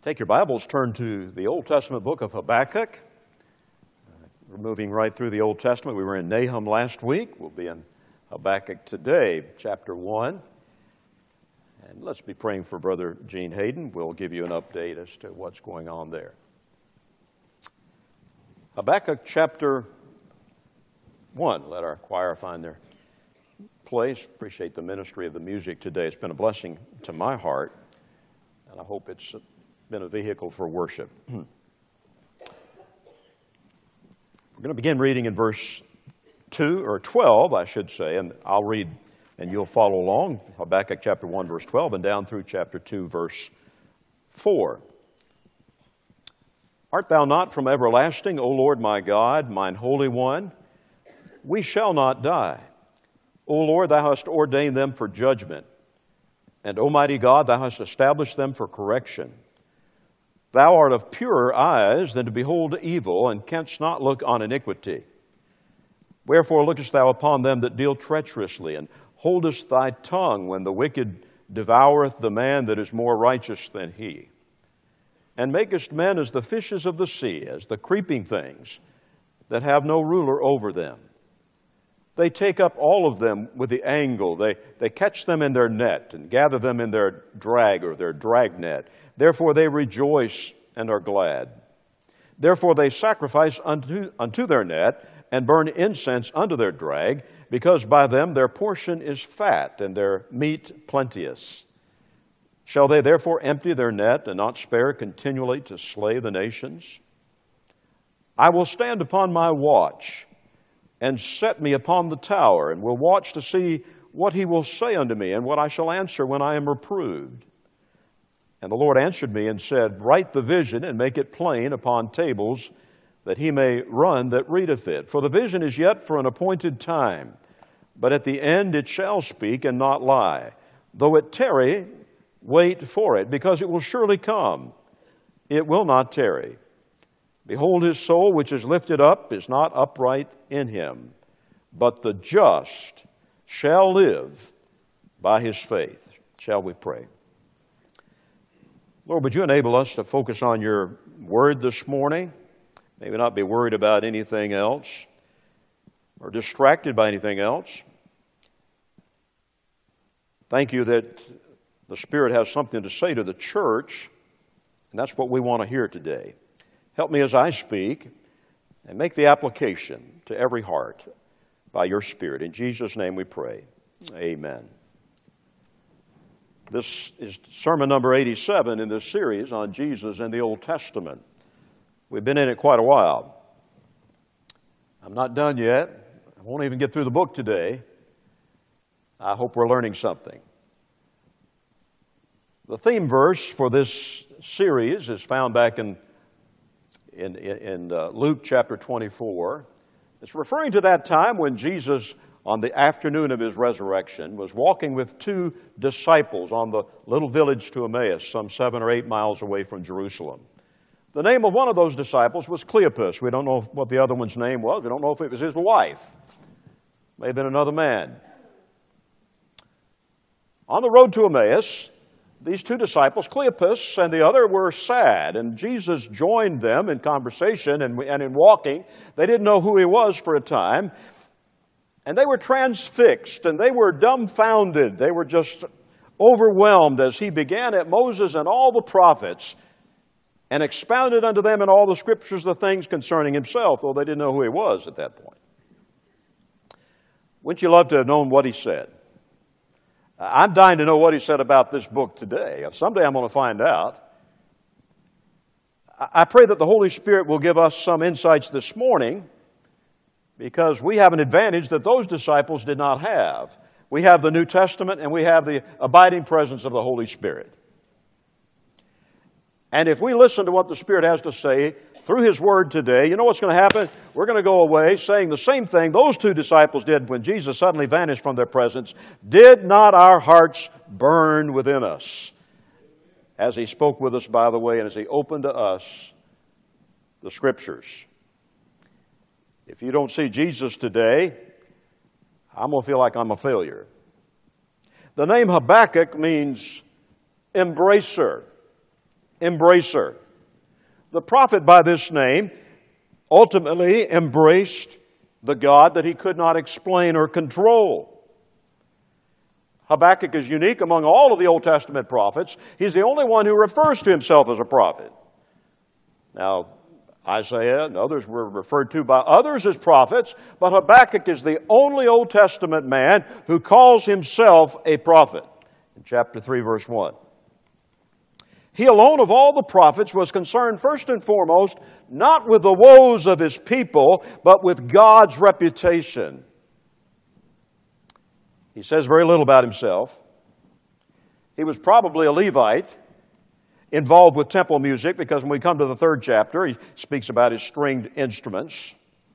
Take your Bibles, turn to the Old Testament book of Habakkuk. We're moving right through the Old Testament. We were in Nahum last week. We'll be in Habakkuk today, chapter 1. And let's be praying for Brother Gene Hayden. We'll give you an update as to what's going on there. Habakkuk chapter 1. Let our choir find their place. Appreciate the ministry of the music today. It's been a blessing to my heart, and I hope it's been a vehicle for worship. We're going to begin reading in verse 2, or 12, I should say, and I'll read and you'll follow along. Habakkuk chapter 1, verse 12, and down through chapter 2, verse 4. Art thou not from everlasting, O Lord my God, mine Holy One? We shall not die. O Lord, thou hast ordained them for judgment, and Almighty God, thou hast established them for correction. Thou art of purer eyes than to behold evil, and canst not look on iniquity. Wherefore lookest thou upon them that deal treacherously, and holdest thy tongue when the wicked devoureth the man that is more righteous than he? And makest men as the fishes of the sea, as the creeping things that have no ruler over them. They take up all of them with the angle. They catch them in their net and gather them in their drag or their drag net. Therefore they rejoice and are glad. Therefore they sacrifice unto their net and burn incense unto their drag, because by them their portion is fat and their meat plenteous. Shall they therefore empty their net and not spare continually to slay the nations? I will stand upon my watch and set me upon the tower, and will watch to see what he will say unto me, and what I shall answer when I am reproved. And the Lord answered me and said, Write the vision, and make it plain upon tables, that he may run that readeth it. For the vision is yet for an appointed time, but at the end it shall speak and not lie. Though it tarry, wait for it, because it will surely come. It will not tarry. Behold, his soul which is lifted up is not upright in him, but the just shall live by his faith. Shall we pray? Lord, would you enable us to focus on your word this morning? Maybe not be worried about anything else or distracted by anything else. Thank you that the Spirit has something to say to the church, and that's what we want to hear today. Help me as I speak, and make the application to every heart by your Spirit. In Jesus' name we pray. Amen. This is sermon number 87 in this series on Jesus and the Old Testament. We've been in it quite a while. I'm not done yet. I won't even get through the book today. I hope we're learning something. The theme verse for this series is found back in Luke chapter 24. It's referring to that time when Jesus, on the afternoon of his resurrection, was walking with two disciples on the little village to Emmaus, some 7 or 8 miles away from Jerusalem. The name of one of those disciples was Cleopas. We don't know what the other one's name was. We don't know if it was his wife. May have been another man. On the road to Emmaus, these two disciples, Cleopas and the other, were sad, and Jesus joined them in conversation and in walking. They didn't know who he was for a time, and they were transfixed, and they were dumbfounded. They were just overwhelmed as he began at Moses and all the prophets and expounded unto them in all the scriptures the things concerning himself, though they didn't know who he was at that point. Wouldn't you love to have known what he said? I'm dying to know what he said about this book today. Someday I'm going to find out. I pray that the Holy Spirit will give us some insights this morning, because we have an advantage that those disciples did not have. We have the New Testament, and we have the abiding presence of the Holy Spirit. And if we listen to what the Spirit has to say through his word today, you know what's going to happen? We're going to go away saying the same thing those two disciples did when Jesus suddenly vanished from their presence. Did not our hearts burn within us as he spoke with us, by the way, and as he opened to us the Scriptures? If you don't see Jesus today, I'm going to feel like I'm a failure. The name Habakkuk means embracer. embracer. The prophet by this name ultimately embraced the God that he could not explain or control. Habakkuk is unique among all of the Old Testament prophets. He's the only one who refers to himself as a prophet. Now, Isaiah and others were referred to by others as prophets, but Habakkuk is the only Old Testament man who calls himself a prophet. In chapter 3, verse 1. He alone of all the prophets was concerned first and foremost not with the woes of his people, but with God's reputation. He says very little about himself. He was probably a Levite involved with temple music, because when we come to the 3rd chapter, he speaks about his stringed instruments.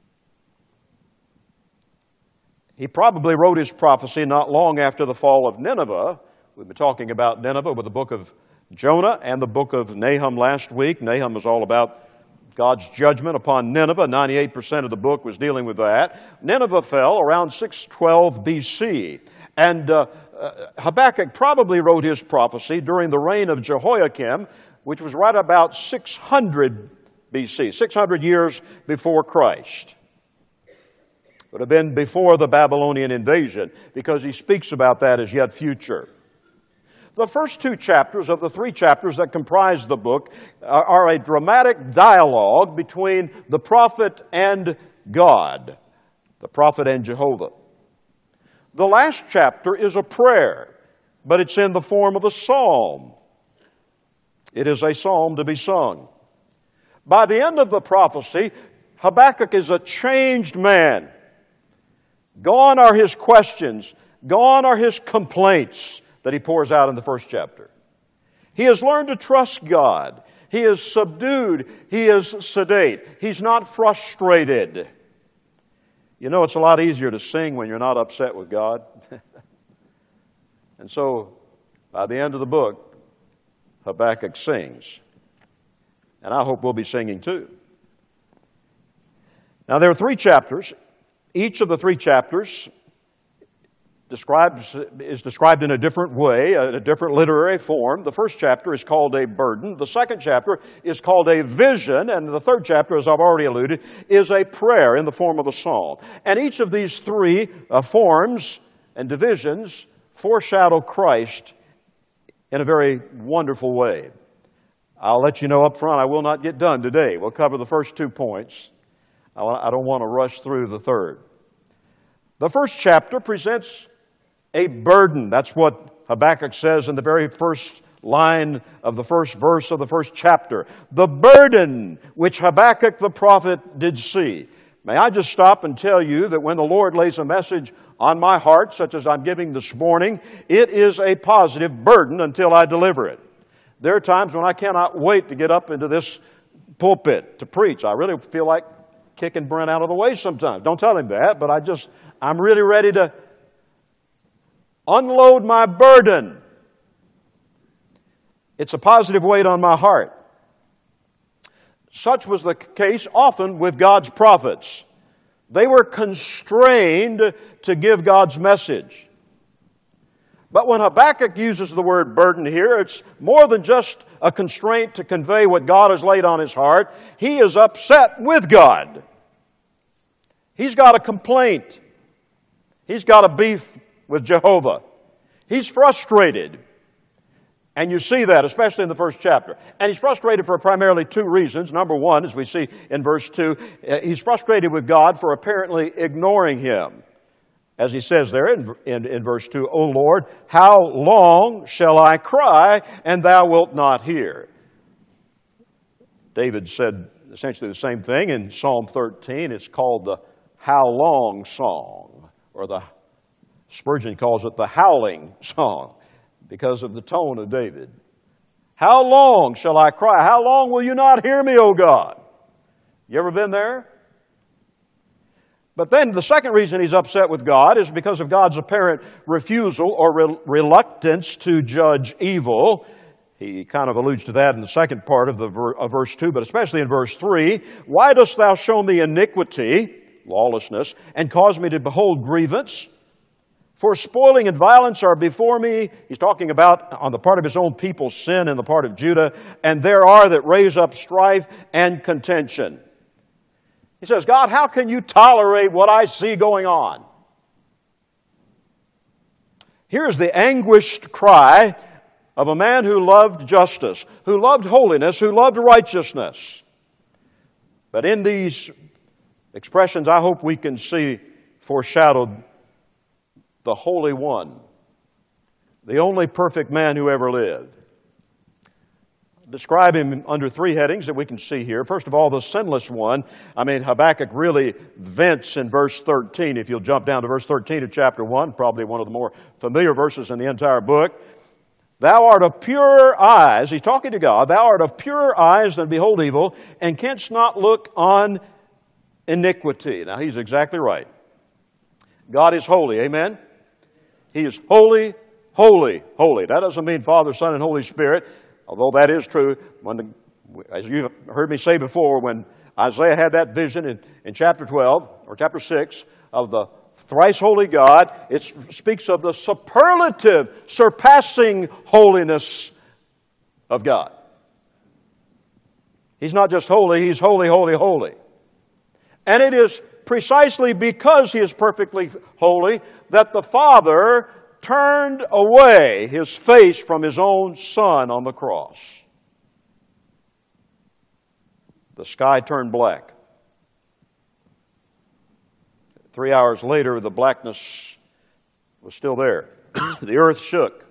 He probably wrote his prophecy not long after the fall of Nineveh. We've been talking about Nineveh with the book of Jonah and the book of Nahum last week. Nahum is all about God's judgment upon Nineveh. 98% of the book was dealing with that. Nineveh fell around 612 B.C., and Habakkuk probably wrote his prophecy during the reign of Jehoiakim, which was right about 600 B.C., 600 years before Christ. It would have been before the Babylonian invasion, because he speaks about that as yet future. The first 2 chapters of the 3 chapters that comprise the book are a dramatic dialogue between the prophet and God, the prophet and Jehovah. The last chapter is a prayer, but it's in the form of a psalm. It is a psalm to be sung. By the end of the prophecy, Habakkuk is a changed man. Gone are his questions. Gone are his complaints that he pours out in the first chapter. He has learned to trust God. He is subdued. He is sedate. He's not frustrated. You know, it's a lot easier to sing when you're not upset with God. And so, by the end of the book, Habakkuk sings. And I hope we'll be singing too. Now, there are 3 chapters. Each of the 3 chapters is described in a different way, in a different literary form. The first chapter is called a burden. The second chapter is called a vision. And the 3rd chapter, as I've already alluded, is a prayer in the form of a psalm. And each of these 3 forms and divisions foreshadow Christ in a very wonderful way. I'll let you know up front, I will not get done today. We'll cover the first 2 points. I don't want to rush through the third. The first chapter presents a burden. That's what Habakkuk says in the very first line of the first verse of the first chapter. The burden which Habakkuk the prophet did see. May I just stop and tell you that when the Lord lays a message on my heart, such as I'm giving this morning, it is a positive burden until I deliver it. There are times when I cannot wait to get up into this pulpit to preach. I really feel like kicking Brent out of the way sometimes. Don't tell him that, but I'm really ready to unload my burden. It's a positive weight on my heart. Such was the case often with God's prophets. They were constrained to give God's message. But when Habakkuk uses the word burden here, it's more than just a constraint to convey what God has laid on his heart. He is upset with God. He's got a complaint. He's got a beef with Jehovah. He's frustrated. And you see that, especially in the first chapter. And he's frustrated for primarily 2 reasons. Number one, as we see in verse 2, he's frustrated with God for apparently ignoring him. As he says there in verse 2, O Lord, how long shall I cry, and thou wilt not hear? David said essentially the same thing in Psalm 13. It's called the How Long Song, or Spurgeon calls it the Howling Song, because of the tone of David. How long shall I cry? How long will you not hear me, O God? You ever been there? But then the second reason he's upset with God is because of God's apparent refusal or reluctance to judge evil. He kind of alludes to that in the second part of verse 2, but especially in verse 3. Why dost thou show me iniquity, lawlessness, and cause me to behold grievance? For spoiling and violence are before me. He's talking about on the part of his own people sin in the part of Judah. And there are that raise up strife and contention. He says, God, how can you tolerate what I see going on? Here's the anguished cry of a man who loved justice, who loved holiness, who loved righteousness. But in these expressions, I hope we can see foreshadowed the Holy One, the only perfect man who ever lived. Describe him under three headings that we can see here. First of all, the sinless one. Habakkuk really vents in verse 13. If you'll jump down to verse 13 of chapter 1, probably one of the more familiar verses in the entire book. Thou art of purer eyes, he's talking to God, thou art of purer eyes than behold evil, and canst not look on iniquity. Now, he's exactly right. God is holy, amen? He is holy, holy, holy. That doesn't mean Father, Son, and Holy Spirit, although that is true. As you've heard me say before, when Isaiah had that vision in chapter 12, or chapter 6, of the thrice holy God, it speaks of the superlative, surpassing holiness of God. He's not just holy, He's holy, holy, holy. And it is precisely because He is perfectly holy that the Father turned away His face from His own Son on the cross. The sky turned black. 3 hours later, the blackness was still there. The earth shook.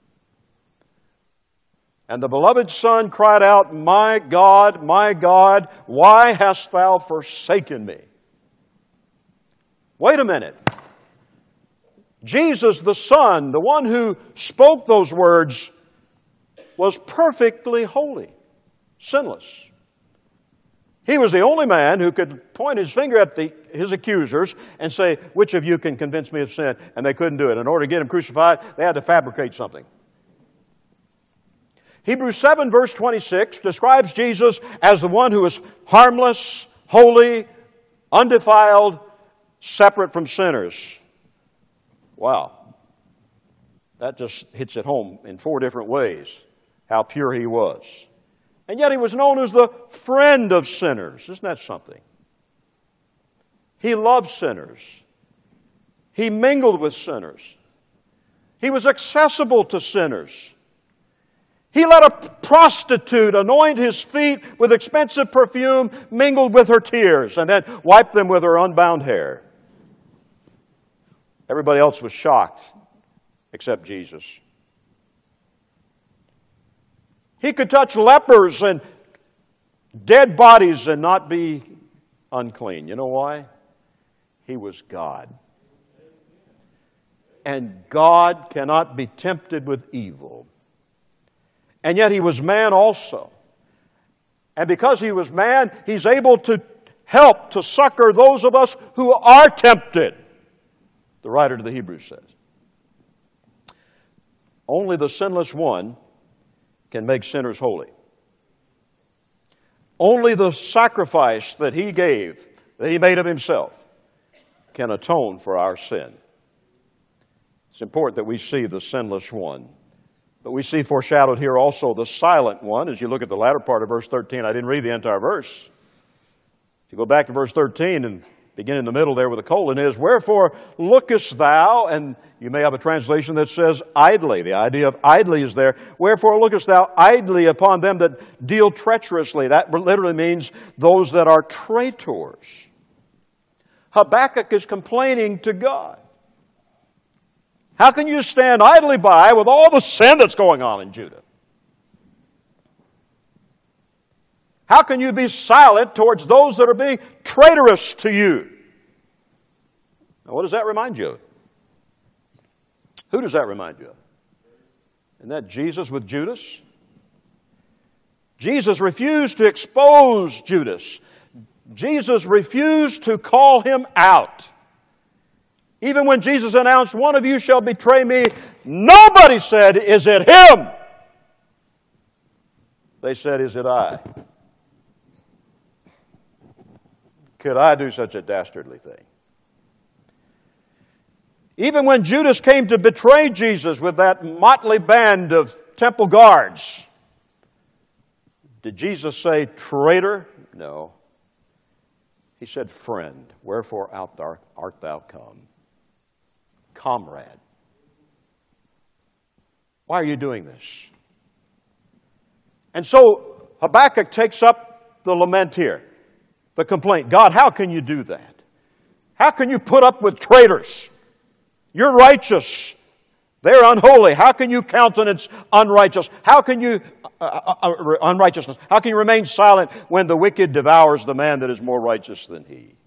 And the beloved Son cried out, my God, why hast thou forsaken me? Wait a minute. Jesus, the Son, the one who spoke those words, was perfectly holy, sinless. He was the only man who could point his finger at his accusers and say, which of you can convince me of sin? And they couldn't do it. In order to get him crucified, they had to fabricate something. Hebrews 7, verse 26, describes Jesus as the one who is harmless, holy, undefiled, separate from sinners. Wow. That just hits it home in 4 different ways, how pure He was. And yet He was known as the friend of sinners. Isn't that something? He loved sinners. He mingled with sinners. He was accessible to sinners. He let a prostitute anoint His feet with expensive perfume mingled with her tears and then wipe them with her unbound hair. Everybody else was shocked except Jesus. He could touch lepers and dead bodies and not be unclean. You know why? He was God. And God cannot be tempted with evil. And yet He was man also. And because He was man, He's able to help, to succor those of us who are tempted. The writer to the Hebrews says. Only the sinless one can make sinners holy. Only the sacrifice that He gave, that He made of Himself, can atone for our sin. It's important that we see the sinless one. But we see foreshadowed here also the silent one. As you look at the latter part of verse 13, I didn't read the entire verse. If you go back to verse 13 and begin in the middle there with a colon, is, wherefore lookest thou, and you may have a translation that says idly. The idea of idly is there. Wherefore lookest thou idly upon them that deal treacherously. That literally means those that are traitors. Habakkuk is complaining to God. How can you stand idly by with all the sin that's going on in Judah? How can you be silent towards those that are being traitorous to you? Now, what does that remind you of? Who does that remind you of? Isn't that Jesus with Judas? Jesus refused to expose Judas. Jesus refused to call him out. Even when Jesus announced, one of you shall betray me, nobody said, is it him? They said, is it I? Could I do such a dastardly thing? Even when Judas came to betray Jesus with that motley band of temple guards, did Jesus say, "Traitor"? No. He said, "Friend, wherefore art thou come?" Comrade. Why are you doing this? And so Habakkuk takes up the lament here, the complaint. God, how can you do that? How can you put up with traitors? You're righteous. They're unholy. How can you countenance unrighteous? How can you unrighteousness? How can you remain silent when the wicked devours the man that is more righteous than he?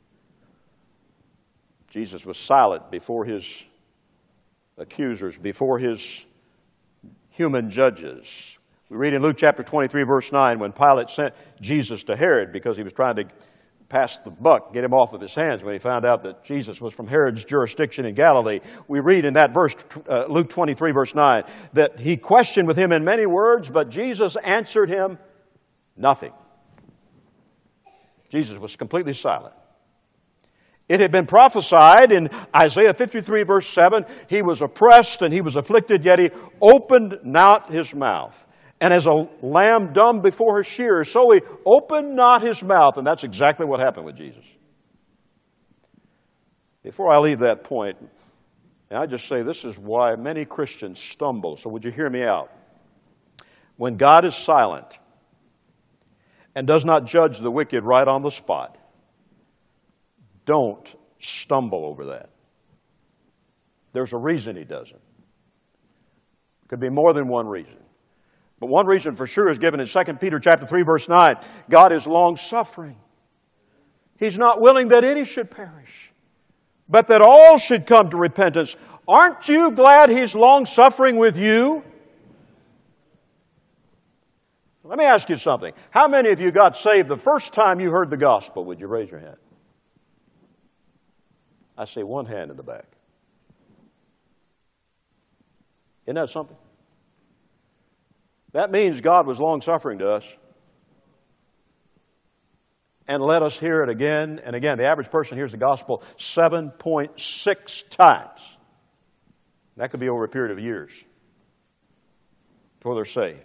Jesus was silent before his accusers, before his human judges. We read in Luke chapter 23, verse 9, when Pilate sent Jesus to Herod because he was trying to pass the buck, get him off of his hands when he found out that Jesus was from Herod's jurisdiction in Galilee. We read in that verse, Luke 23, verse 9, that he questioned with him in many words, but Jesus answered him nothing. Jesus was completely silent. It had been prophesied in Isaiah 53, verse 7, he was oppressed and he was afflicted, yet he opened not his mouth. And as a lamb dumb before her shearers, so he opened not his mouth. And that's exactly what happened with Jesus. Before I leave that point, and I just say this is why many Christians stumble. So would you hear me out? When God is silent and does not judge the wicked right on the spot, don't stumble over that. There's a reason he doesn't. Could be more than one reason. But one reason for sure is given in 2 Peter chapter 3, verse 9. God is long-suffering. He's not willing that any should perish, but that all should come to repentance. Aren't you glad He's long-suffering with you? Let me ask you something. How many of you got saved the first time you heard the gospel? Would you raise your hand? I see one hand in the back. Isn't that something? That means God was long-suffering to us and let us hear it again and again. The average person hears the gospel 7.6 times. That could be over a period of years before they're saved.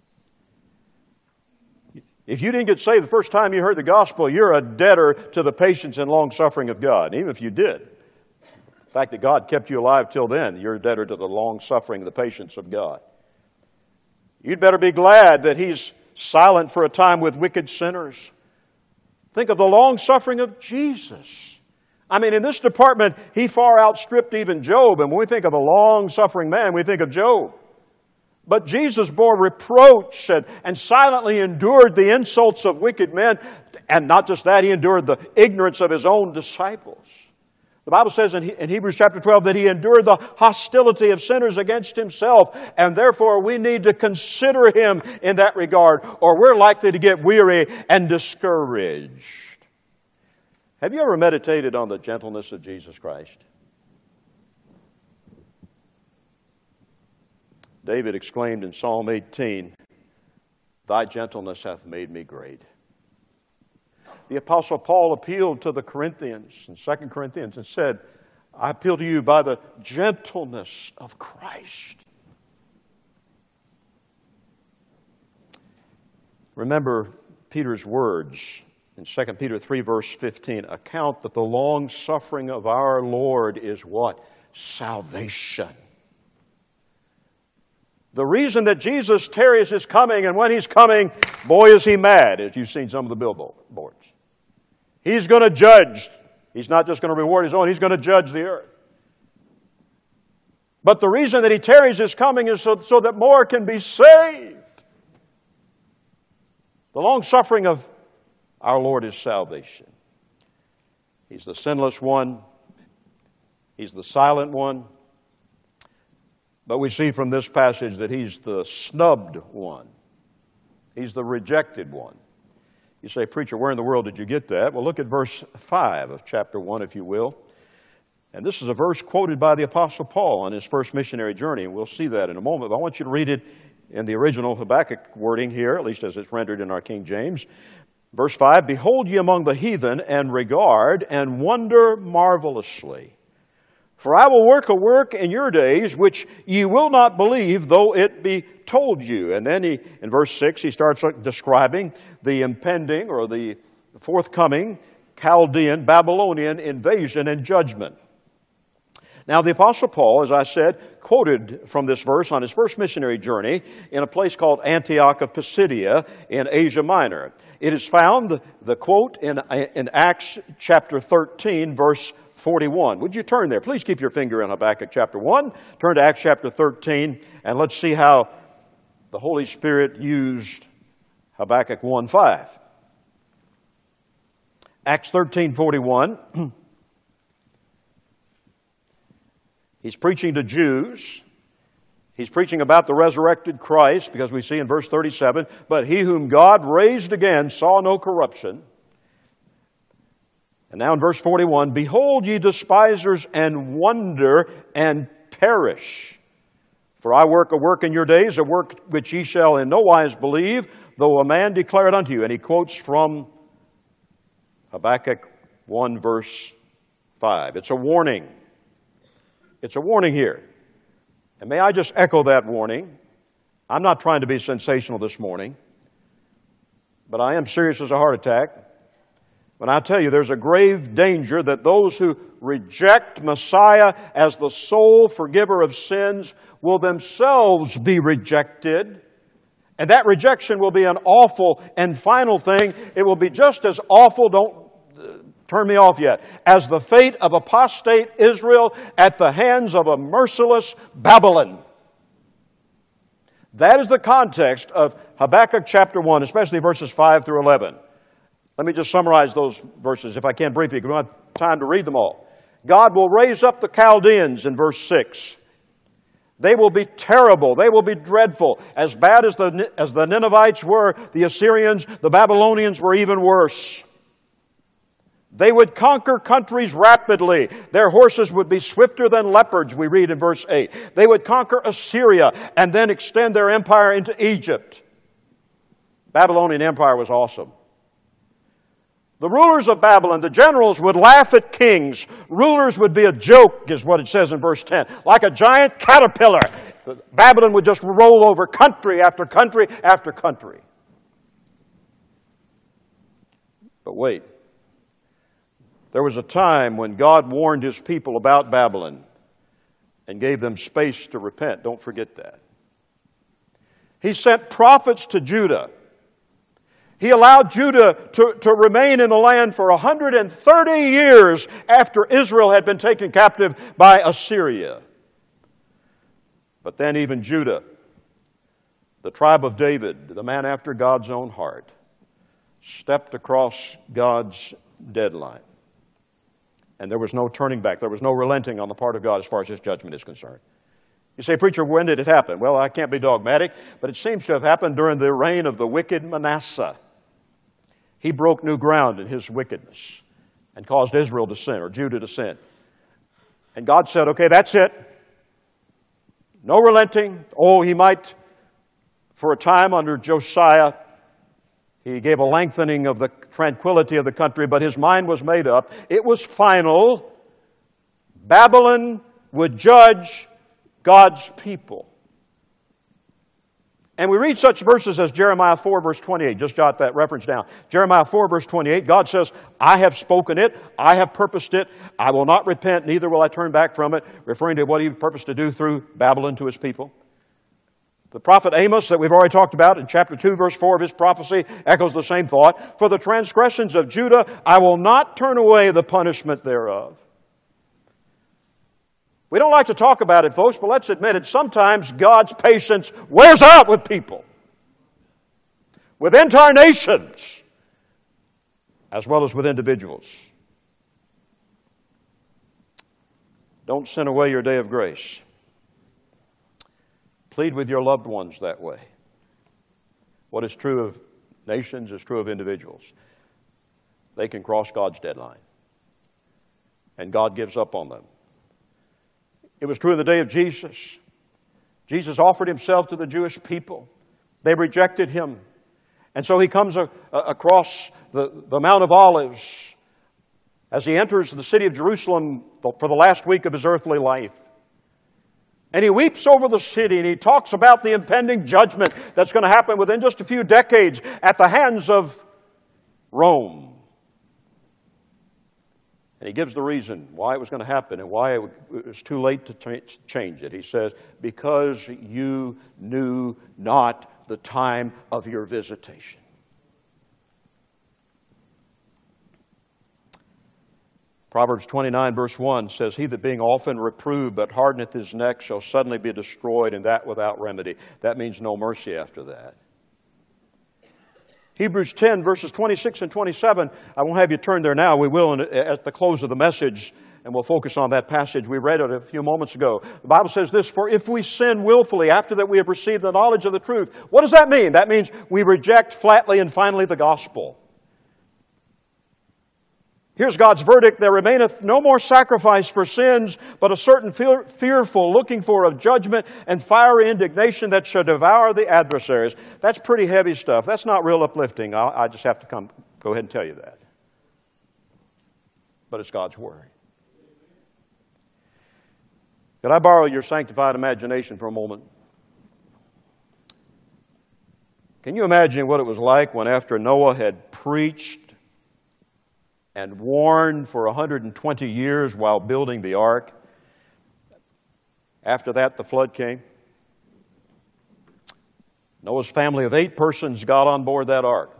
If you didn't get saved the first time you heard the gospel, you're a debtor to the patience and long-suffering of God. Even if you did, the fact that God kept you alive till then, you're a debtor to the long-suffering, the patience of God. You'd better be glad that He's silent for a time with wicked sinners. Think of the long-suffering of Jesus. I mean, in this department, He far outstripped even Job. And when we think of a long-suffering man, we think of Job. But Jesus bore reproach and silently endured the insults of wicked men. And not just that, He endured the ignorance of His own disciples. The Bible says in Hebrews chapter 12 that He endured the hostility of sinners against Himself, and therefore we need to consider Him in that regard, or we're likely to get weary and discouraged. Have you ever meditated on the gentleness of Jesus Christ? David exclaimed in Psalm 18, "Thy gentleness hath made me great." The Apostle Paul appealed to the Corinthians in 2 Corinthians and said, "I appeal to you by the gentleness of Christ." Remember Peter's words in 2 Peter 3, verse 15. Account that the long suffering of our Lord is what? Salvation. The reason that Jesus tarries His coming, and when He's coming, boy is He mad, as you've seen some of the billboards. He's going to judge. He's not just going to reward His own, He's going to judge the earth. But the reason that He tarries His coming is so that more can be saved. The long suffering of our Lord is salvation. He's the sinless one. He's the silent one. But we see from this passage that He's the snubbed one. He's the rejected one. You say, "Preacher, where in the world did you get that?" Well, look at verse 5 of chapter 1, if you will. And this is a verse quoted by the Apostle Paul on his first missionary journey, and we'll see that in a moment. But I want you to read it in the original Habakkuk wording here, at least as it's rendered in our King James. Verse 5, "Behold ye among the heathen, and regard, and wonder marvelously. For I will work a work in your days which ye will not believe, though it be told you. And then in verse 6, he starts describing the impending or the forthcoming Chaldean, Babylonian invasion and judgment. Now, the Apostle Paul, as I said, quoted from this verse on his first missionary journey in a place called Antioch of Pisidia in Asia Minor. It is found, the quote, in Acts chapter 13, verse 41. Would you turn there? Please keep your finger in Habakkuk chapter 1. Turn to Acts chapter 13, and let's see how the Holy Spirit used Habakkuk 1:5. Acts 13:41. He's preaching to Jews. He's preaching about the resurrected Christ, because we see in verse 37, but he whom God raised again saw no corruption. And now in verse 41, behold ye despisers, and wonder, and perish. For I work a work in your days, a work which ye shall in no wise believe, though a man declare it unto you. And he quotes from Habakkuk 1 verse 5. It's a warning. It's a warning here. And may I just echo that warning. I'm not trying to be sensational this morning, but I am serious as a heart attack when I tell you there's a grave danger that those who reject Messiah as the sole forgiver of sins will themselves be rejected. And that rejection will be an awful and final thing. It will be just as awful, don't turn me off yet, as the fate of apostate Israel at the hands of a merciless Babylon. That is the context of Habakkuk chapter 1, especially verses 5 through 11. Let me just summarize those verses, if I can briefly, because we don't have time to read them all. God will raise up the Chaldeans in verse 6. They will be terrible. They will be dreadful. As bad as the Ninevites were, the Assyrians, the Babylonians were even worse. They would conquer countries rapidly. Their horses would be swifter than leopards, we read in verse 8. They would conquer Assyria and then extend their empire into Egypt. Babylonian Empire was awesome. The rulers of Babylon, the generals, would laugh at kings. Rulers would be a joke, is what it says in verse 10. Like a giant caterpillar, Babylon would just roll over country after country after country. But wait. There was a time when God warned His people about Babylon and gave them space to repent. Don't forget that. He sent prophets to Judah. He allowed Judah to remain in the land for 130 years after Israel had been taken captive by Assyria. But then even Judah, the tribe of David, the man after God's own heart, stepped across God's deadline. And there was no turning back. There was no relenting on the part of God as far as His judgment is concerned. You say, preacher, when did it happen? Well, I can't be dogmatic, but it seems to have happened during the reign of the wicked Manasseh. He broke new ground in his wickedness and caused Israel to sin, or Judah to sin. And God said, okay, that's it. No relenting. Oh, He might, for a time under Josiah, He gave a lengthening of the tranquility of the country, but His mind was made up. It was final. Babylon would judge God's people. And we read such verses as Jeremiah 4, verse 28. Just jot that reference down. Jeremiah 4, verse 28, God says, I have spoken it, I have purposed it, I will not repent, neither will I turn back from it, referring to what He purposed to do through Babylon to His people. The prophet Amos, that we've already talked about in chapter 2, verse 4 of his prophecy, echoes the same thought. For the transgressions of Judah, I will not turn away the punishment thereof. We don't like to talk about it, folks, but let's admit it. Sometimes God's patience wears out with people, with entire nations, as well as with individuals. Don't sin away your day of grace. Plead with your loved ones that way. What is true of nations is true of individuals. They can cross God's deadline, and God gives up on them. It was true in the day of Jesus. Jesus offered Himself to the Jewish people. They rejected Him. And so He comes across the Mount of Olives as he enters the city of Jerusalem for the last week of his earthly life. And he weeps over the city, and he talks about the impending judgment that's going to happen within just a few decades at the hands of Rome. And he gives the reason why it was going to happen and why it was too late to change it. He says, because you knew not the time of your visitation. Proverbs 29 verse 1 says, he that being often reproved but hardeneth his neck shall suddenly be destroyed, and that without remedy. That means no mercy after that. Hebrews 10 verses 26 and 27, I won't have you turn there now. We will at the close of the message, and we'll focus on that passage. We read it a few moments ago. The Bible says this, for if we sin willfully after that we have received the knowledge of the truth. What does that mean? That means we reject flatly and finally the gospel. Here's God's verdict, there remaineth no more sacrifice for sins, but a certain fearful looking for of judgment and fiery indignation that shall devour the adversaries. That's pretty heavy stuff. That's not real uplifting. I just have to go ahead and tell you that. But it's God's Word. Could I borrow your sanctified imagination for a moment? Can you imagine what it was like when after Noah had preached and warned for 120 years while building the ark, after that the flood came? Noah's family of 8 persons got on board that ark.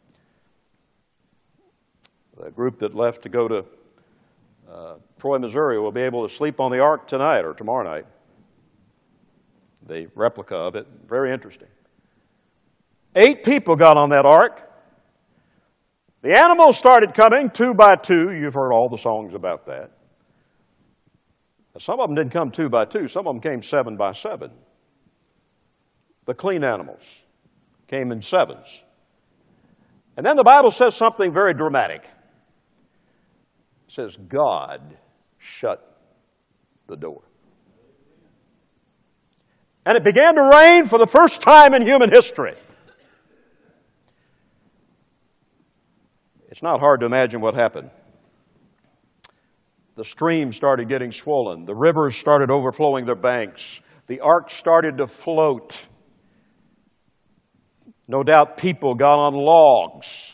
The group that left to go to Troy, Missouri will be able to sleep on the ark tonight or tomorrow night. The replica of it, very interesting. 8 people got on that ark. The animals started coming 2 by 2. You've heard all the songs about that. Some of them didn't come 2 by 2. Some of them came 7 by 7. The clean animals came in 7s. And then the Bible says something very dramatic. It says, God shut the door. And it began to rain for the first time in human history. It's not hard to imagine what happened. The streams started getting swollen. The rivers started overflowing their banks. The ark started to float. No doubt people got on logs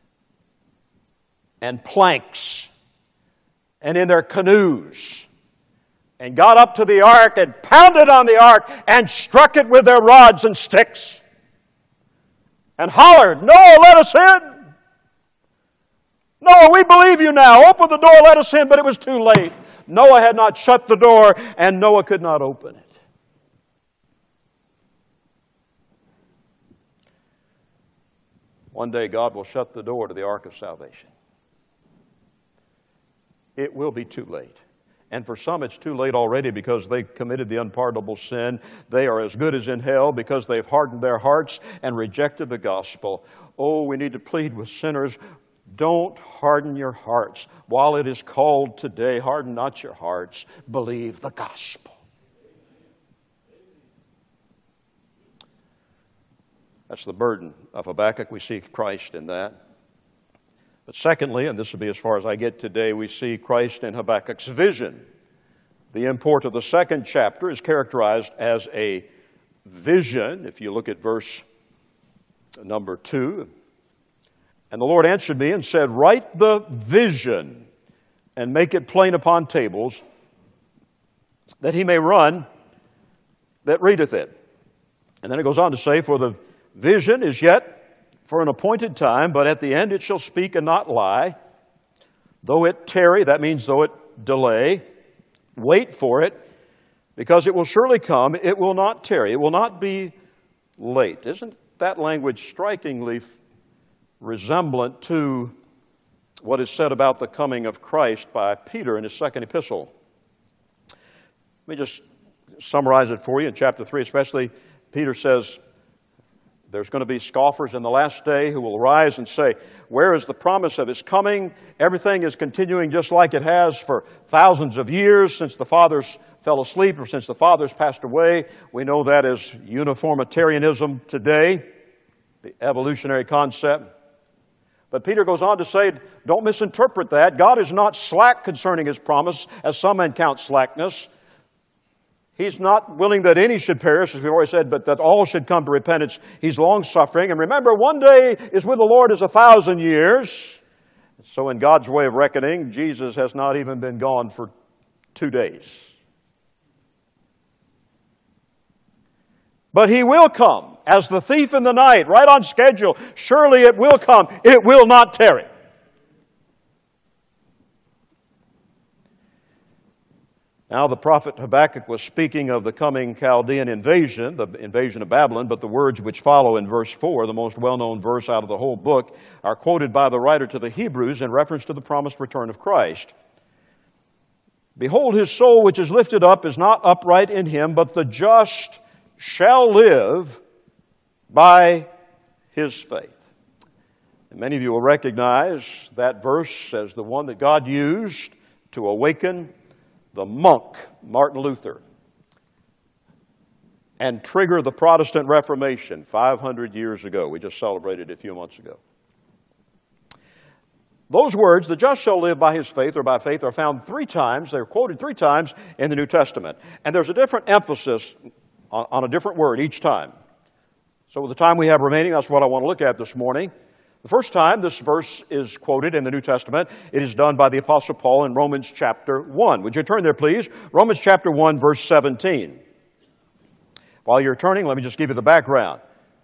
and planks and in their canoes and got up to the ark and pounded on the ark and struck it with their rods and sticks and hollered, Noah, let us in. Noah, we believe you now. Open the door, let us in. But it was too late. Noah had not shut the door, and Noah could not open it. One day God will shut the door to the ark of salvation. It will be too late. And for some it's too late already because they committed the unpardonable sin. They are as good as in hell because they've hardened their hearts and rejected the gospel. Oh, we need to plead with sinners. Don't harden your hearts. While it is called today, harden not your hearts. Believe the gospel. That's the burden of Habakkuk. We see Christ in that. But secondly, and this will be as far as I get today, we see Christ in Habakkuk's vision. The import of the second chapter is characterized as a vision. If you look at verse number 2, and the Lord answered me and said, write the vision and make it plain upon tables, that he may run that readeth it. And then it goes on to say, for the vision is yet for an appointed time, but at the end it shall speak and not lie. Though it tarry, that means though it delay, wait for it, because it will surely come. It will not tarry. It will not be late. Isn't that language strikingly resemblant to what is said about the coming of Christ by Peter in his second epistle? Let me just summarize it for you in chapter 3 especially. Peter says, there's going to be scoffers in the last day who will rise and say, where is the promise of his coming? Everything is continuing just like it has for thousands of years since the fathers fell asleep or since the fathers passed away. We know that as uniformitarianism today, the evolutionary concept. But Peter goes on to say, don't misinterpret that. God is not slack concerning His promise, as some men count slackness. He's not willing that any should perish, as we've already said, but that all should come to repentance. He's long-suffering. And remember, one day is with the Lord as 1,000 years. So in God's way of reckoning, Jesus has not even been gone for 2 days. But He will come as the thief in the night, right on schedule. Surely it will come. It will not tarry. Now the prophet Habakkuk was speaking of the coming Chaldean invasion, the invasion of Babylon, but the words which follow in verse 4, the most well-known verse out of the whole book, are quoted by the writer to the Hebrews in reference to the promised return of Christ. Behold, his soul which is lifted up is not upright in him, but the just shall live by his faith. And many of you will recognize that verse as the one that God used to awaken the monk, Martin Luther, and trigger the Protestant Reformation 500 years ago. We just celebrated it a few months ago. Those words, the just shall live by his faith or by faith, are found 3 times. They're quoted 3 times in the New Testament. And there's a different emphasis on a different word each time. So with the time we have remaining, that's what I want to look at this morning. The first time this verse is quoted in the New Testament, it is done by the Apostle Paul in Romans chapter 1. Would you turn there, please? Romans chapter 1, verse 17. While you're turning, let me just give you the background.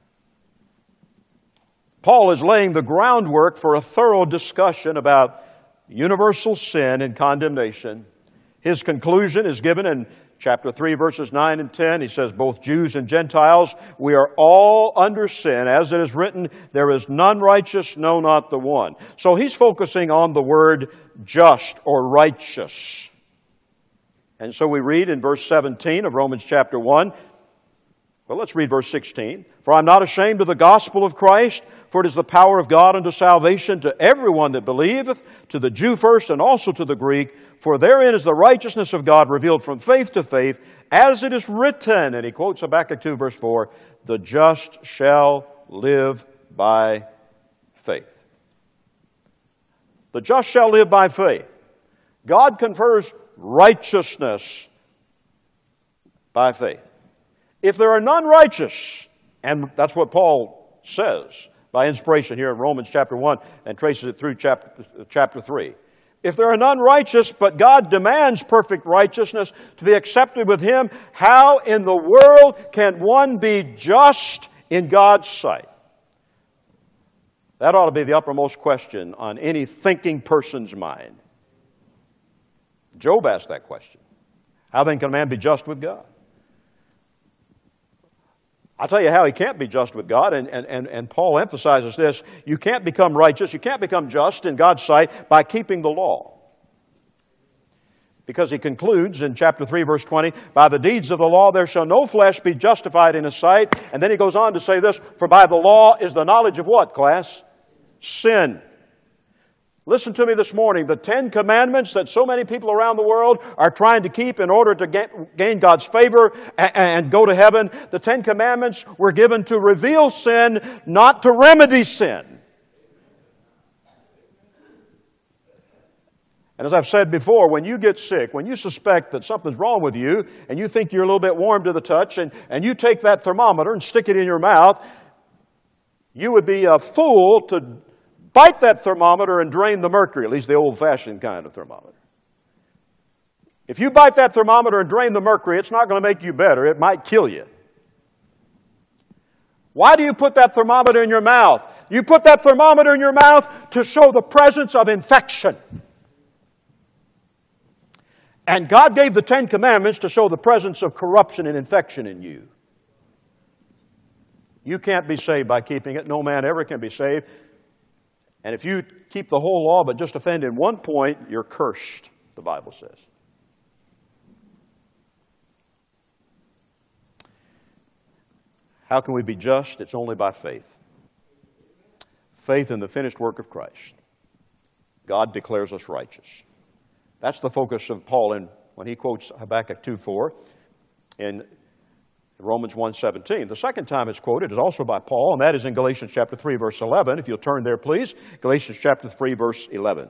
Paul is laying the groundwork for a thorough discussion about universal sin and condemnation. His conclusion is given in chapter 3, verses 9 and 10. He says, both Jews and Gentiles, we are all under sin. As it is written, there is none righteous, no, not the one. So he's focusing on the word just or righteous. And so we read in verse 17 of Romans chapter 1, well, let's read verse 16. For I'm not ashamed of the gospel of Christ, for it is the power of God unto salvation to everyone that believeth, to the Jew first and also to the Greek. For therein is the righteousness of God revealed from faith to faith, as it is written. And he quotes Habakkuk 2, verse 4, the just shall live by faith. The just shall live by faith. God confers righteousness by faith. If there are none righteous, and that's what Paul says by inspiration here in Romans chapter 1 and traces it through chapter 3. If there are none righteous, but God demands perfect righteousness to be accepted with Him, how in the world can one be just in God's sight? That ought to be the uppermost question on any thinking person's mind. Job asked that question. How then can a man be just with God? I'll tell you how he can't be just with God, and Paul emphasizes this. You can't become righteous, you can't become just in God's sight by keeping the law. Because he concludes in chapter 3, verse 20, by the deeds of the law there shall no flesh be justified in his sight. And then he goes on to say this, for by the law is the knowledge of what, class? Sin. Listen to me this morning. The 10 Commandments that so many people around the world are trying to keep in order to gain God's favor and go to heaven, the 10 Commandments were given to reveal sin, not to remedy sin. And as I've said before, when you get sick, when you suspect that something's wrong with you, and you think you're a little bit warm to the touch, and you take that thermometer and stick it in your mouth, you would be a fool to bite that thermometer and drain the mercury, at least the old-fashioned kind of thermometer. If you bite that thermometer and drain the mercury, it's not going to make you better. It might kill you. Why do you put that thermometer in your mouth? You put that thermometer in your mouth to show the presence of infection. And God gave the 10 Commandments to show the presence of corruption and infection in you. You can't be saved by keeping it. No man ever can be saved. And if you keep the whole law but just offend in one point, you're cursed, the Bible says. How can we be just? It's only by faith. Faith in the finished work of Christ. God declares us righteous. That's the focus of Paul when he quotes Habakkuk 2:4. In Romans 1:17. The second time it's quoted is also by Paul, and that is in Galatians chapter 3, verse 11. If you'll turn there, please. Galatians chapter 3, verse 11.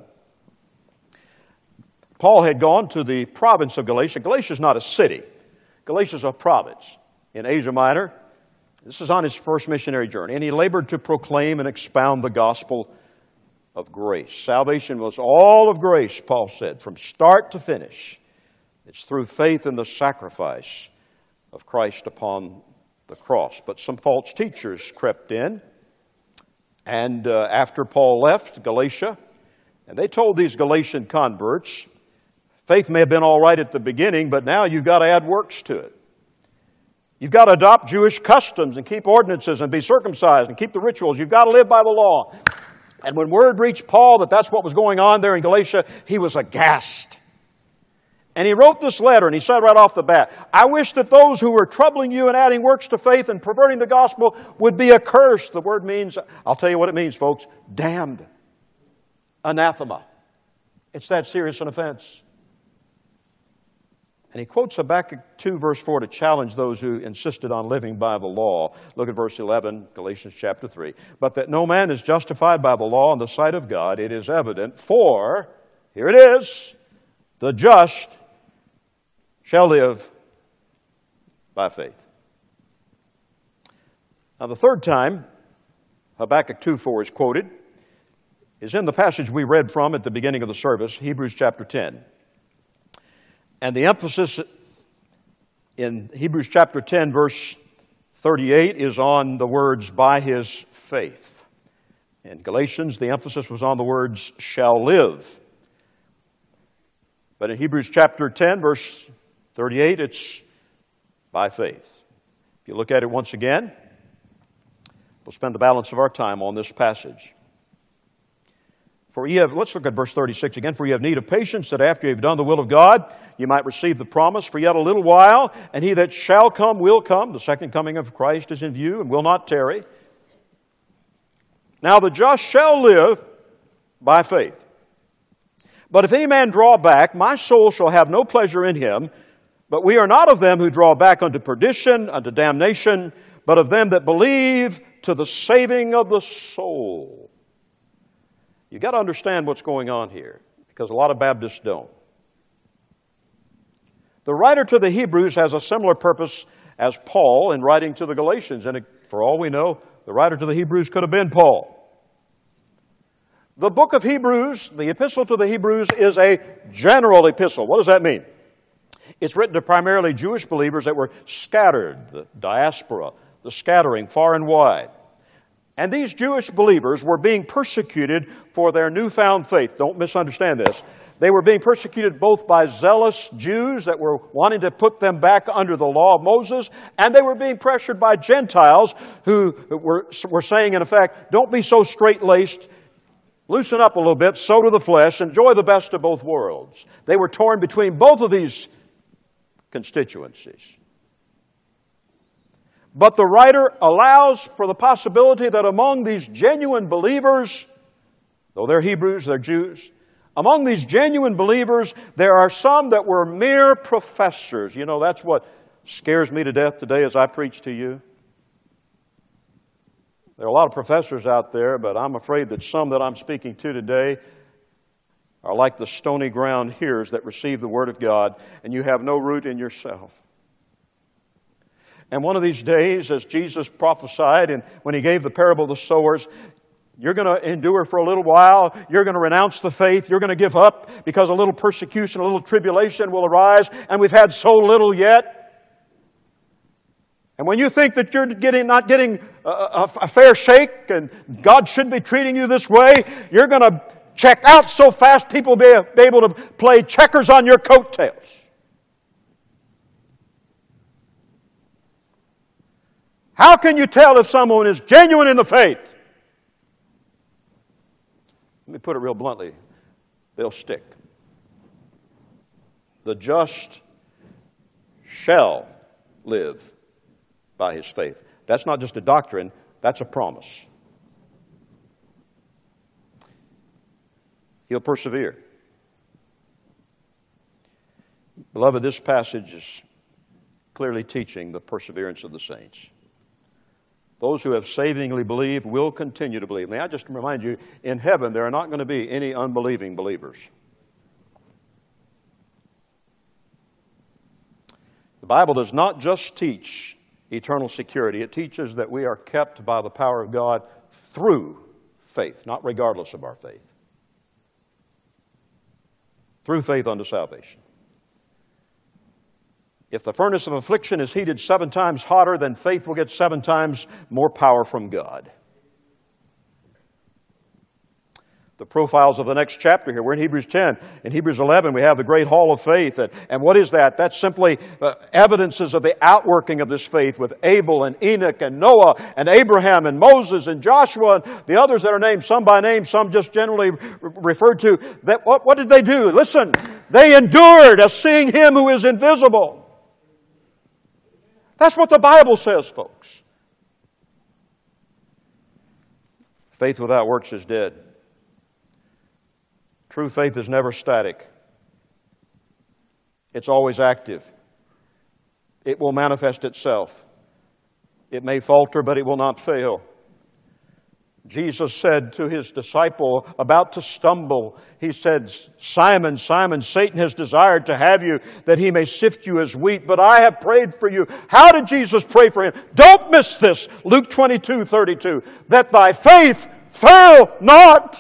Paul had gone to the province of Galatia. Galatia is not a city. Galatia is a province in Asia Minor. This is on his first missionary journey, and he labored to proclaim and expound the gospel of grace. Salvation was all of grace, Paul said, from start to finish. It's through faith in the sacrifice of Christ upon the cross. But some false teachers crept in, and after Paul left Galatia, and they told these Galatian converts, faith may have been all right at the beginning, but now you've got to add works to it. You've got to adopt Jewish customs and keep ordinances and be circumcised and keep the rituals. You've got to live by the law. And when word reached Paul that that's what was going on there in Galatia, he was aghast. And he wrote this letter, and he said right off the bat, I wish that those who were troubling you and adding works to faith and perverting the gospel would be accursed. The word means, I'll tell you what it means, folks, damned. Anathema. It's that serious an offense. And he quotes Habakkuk 2, verse 4 to challenge those who insisted on living by the law. Look at verse 11, Galatians chapter 3. But that no man is justified by the law in the sight of God, it is evident, for, here it is, the just shall live by faith. Now the third time Habakkuk 2:4 is quoted is in the passage we read from at the beginning of the service, Hebrews chapter 10. And the emphasis in Hebrews chapter 10, verse 38, is on the words, by his faith. In Galatians, the emphasis was on the words, shall live. But in Hebrews chapter 10, verse 38, it's by faith. If you look at it once again, we'll spend the balance of our time on this passage. Let's look at verse 36 again. For you have need of patience, that after you have done the will of God, you might receive the promise. For yet a little while, and he that shall come will come. The second coming of Christ is in view and will not tarry. Now the just shall live by faith. But if any man draw back, my soul shall have no pleasure in him. But we are not of them who draw back unto perdition, unto damnation, but of them that believe to the saving of the soul. You've got to understand what's going on here, because a lot of Baptists don't. The writer to the Hebrews has a similar purpose as Paul in writing to the Galatians, and for all we know, the writer to the Hebrews could have been Paul. The book of Hebrews, the epistle to the Hebrews, is a general epistle. What does that mean? It's written to primarily Jewish believers that were scattered, the diaspora, the scattering far and wide. And these Jewish believers were being persecuted for their newfound faith. Don't misunderstand this. They were being persecuted both by zealous Jews that were wanting to put them back under the law of Moses, and they were being pressured by Gentiles who were saying, in effect, don't be so straight-laced, loosen up a little bit, sow to the flesh, enjoy the best of both worlds. They were torn between both of these constituencies. But the writer allows for the possibility that among these genuine believers, though they're Hebrews, they're Jews, among these genuine believers, there are some that were mere professors. You know, that's what scares me to death today as I preach to you. There are a lot of professors out there, but I'm afraid that some that I'm speaking to today are like the stony ground hearers that receive the Word of God, and you have no root in yourself. And one of these days, as Jesus prophesied, and when he gave the parable of the sowers, you're going to endure for a little while. You're going to renounce the faith. You're going to give up because a little persecution, a little tribulation will arise, and we've had so little yet. And when you think that you're not getting a fair shake and God shouldn't be treating you this way, you're going to check out so fast people will be able to play checkers on your coattails. How can you tell if someone is genuine in the faith? Let me put it real bluntly. They'll stick. The just shall live by his faith. That's not just a doctrine, that's a promise. He'll persevere. Beloved, this passage is clearly teaching the perseverance of the saints. Those who have savingly believed will continue to believe. May I just remind you, in heaven there are not going to be any unbelieving believers. The Bible does not just teach eternal security. It teaches that we are kept by the power of God through faith, not regardless of our faith. Through faith unto salvation. If the furnace of affliction is heated 7 times hotter, then faith will get 7 times more power from God. The profiles of the next chapter here. We're in Hebrews 10. In Hebrews 11, we have the great hall of faith. And what is that? That's simply evidences of the outworking of this faith with Abel and Enoch and Noah and Abraham and Moses and Joshua and the others that are named, some by name, some just generally referred to. That what did they do? Listen, they endured as seeing Him who is invisible. That's what the Bible says, folks. Faith without works is dead. True faith is never static. It's always active. It will manifest itself. It may falter, but it will not fail. Jesus said to His disciple about to stumble, He said, Simon, Simon, Satan has desired to have you that he may sift you as wheat, but I have prayed for you. How did Jesus pray for him? Don't miss this. Luke 22:32. That thy faith fail not.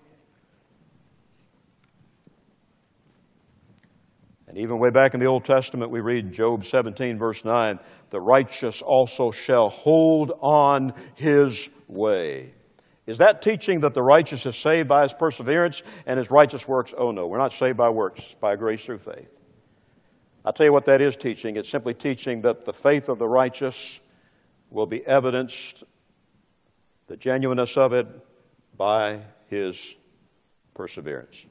And even way back in the Old Testament, we read Job 17, verse 9, the righteous also shall hold on his way. Is that teaching that the righteous is saved by his perseverance and his righteous works? Oh no, we're not saved by works, it's by grace through faith. I'll tell you what that is teaching. It's simply teaching that the faith of the righteous will be evidenced, the genuineness of it, by his perseverance.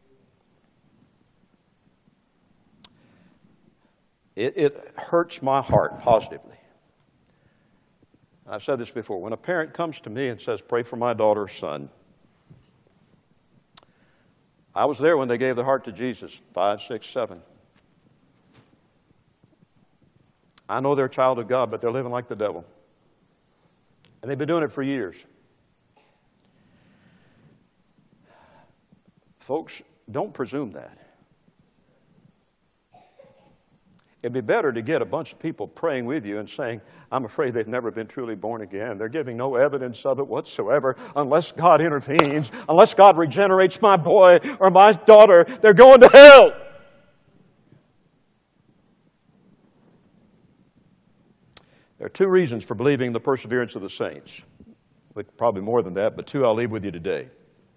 It hurts my heart positively. I've said this before. When a parent comes to me and says, pray for my daughter or son, I was there when they gave their heart to Jesus, 5, 6, 7. I know they're a child of God, but they're living like the devil. And they've been doing it for years. Folks, don't presume that. It'd be better to get a bunch of people praying with you and saying, I'm afraid they've never been truly born again. They're giving no evidence of it whatsoever unless God intervenes, unless God regenerates my boy or my daughter. They're going to hell. There are 2 reasons for believing the perseverance of the saints. Probably more than that, but 2 I'll leave with you today.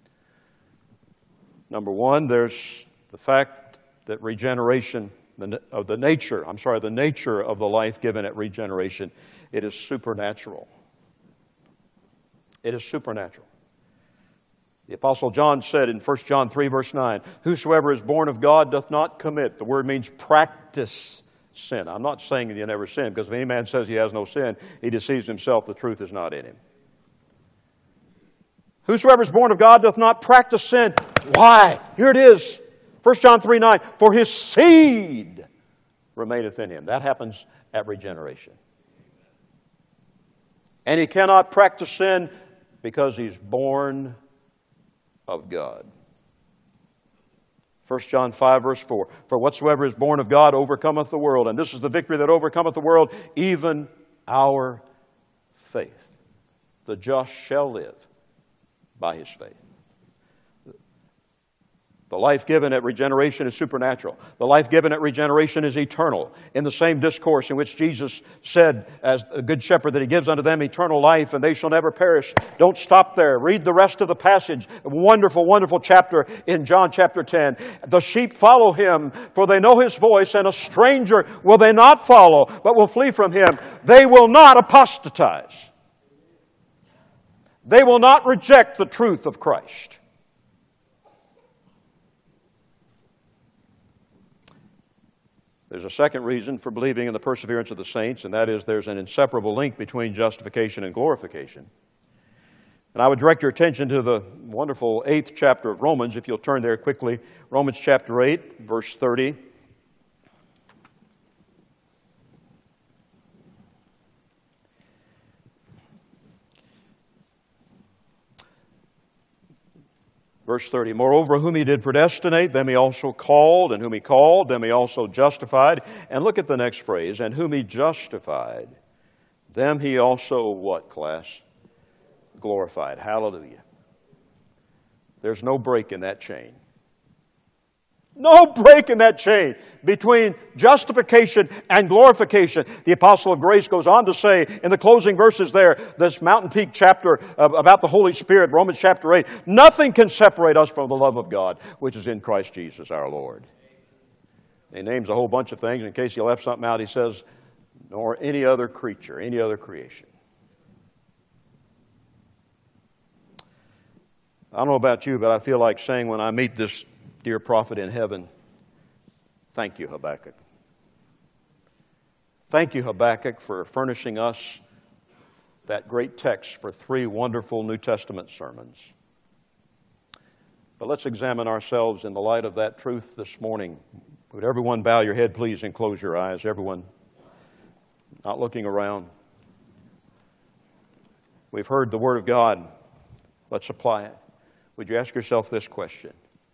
Number 1, there's the fact that regeneration the nature of the life given at regeneration, it is supernatural. It is supernatural. The Apostle John said in 1 John 3, verse 9, whosoever is born of God doth not commit. The word means practice sin. I'm not saying that you never sin, because if any man says he has no sin, he deceives himself, the truth is not in him. Whosoever is born of God doth not practice sin. Why? Here it is. 1 John 3, 9, for his seed remaineth in him. That happens at regeneration. And he cannot practice sin because he's born of God. 1 John 5, verse 4, for whatsoever is born of God overcometh the world. And this is the victory that overcometh the world, even our faith. The just shall live by his faith. The life given at regeneration is supernatural. The life given at regeneration is eternal. In the same discourse in which Jesus said, as a good shepherd, that he gives unto them eternal life, and they shall never perish. Don't stop there. Read the rest of the passage. A wonderful, wonderful chapter in John chapter 10. The sheep follow him, for they know his voice, and a stranger will they not follow, but will flee from him. They will not apostatize. They will not reject the truth of Christ. There's a second reason for believing in the perseverance of the saints, and that is there's an inseparable link between justification and glorification. And I would direct your attention to the wonderful 8th chapter of Romans, if you'll turn there quickly. Romans chapter 8, verse 30. Verse 30, moreover, whom he did predestinate, them he also called, and whom he called, them he also justified. And look at the next phrase, and whom he justified, them he also, what, class? Glorified. Hallelujah. There's no break in that chain. No break in that chain between justification and glorification. The Apostle of Grace goes on to say in the closing verses there, this Mountain Peak chapter about the Holy Spirit, Romans chapter 8, nothing can separate us from the love of God, which is in Christ Jesus our Lord. He names a whole bunch of things. In case he left something out, he says, nor any other creature, any other creation. I don't know about you, but I feel like saying when I meet this dear prophet in heaven, thank you, Habakkuk. Thank you, Habakkuk, for furnishing us that great text for 3 wonderful New Testament sermons. But let's examine ourselves in the light of that truth this morning. Would everyone bow your head, please, and close your eyes? Everyone not looking around. We've heard the Word of God. Let's apply it. Would you ask yourself this question?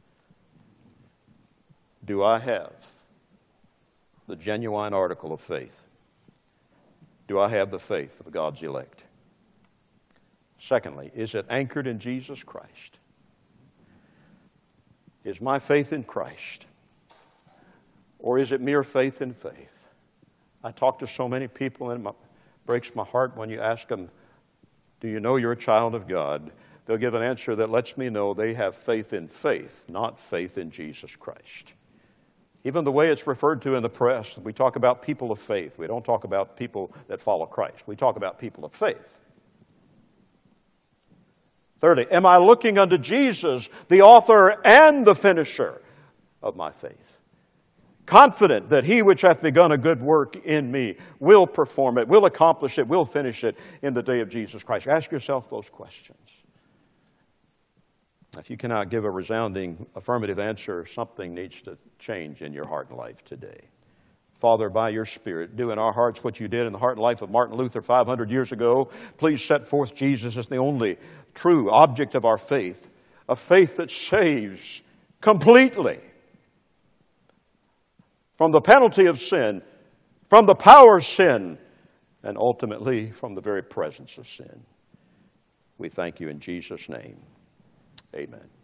Do I have the genuine article of faith? Do I have the faith of God's elect? Secondly, is it anchored in Jesus Christ? Is my faith in Christ? Or is it mere faith in faith? I talk to so many people and it breaks my heart when you ask them, do you know you're a child of God? They'll give an answer that lets me know they have faith in faith, not faith in Jesus Christ. Even the way it's referred to in the press, we talk about people of faith. We don't talk about people that follow Christ. We talk about people of faith. Thirdly, am I looking unto Jesus, the author and the finisher of my faith? Confident that he which hath begun a good work in me will perform it, will accomplish it, will finish it in the day of Jesus Christ. Ask yourself those questions. If you cannot give a resounding affirmative answer, something needs to change in your heart and life today. Father, by your Spirit, do in our hearts what you did in the heart and life of Martin Luther 500 years ago. Please set forth Jesus as the only true object of our faith, a faith that saves completely from the penalty of sin, from the power of sin, and ultimately from the very presence of sin. We thank you in Jesus' name. Amen.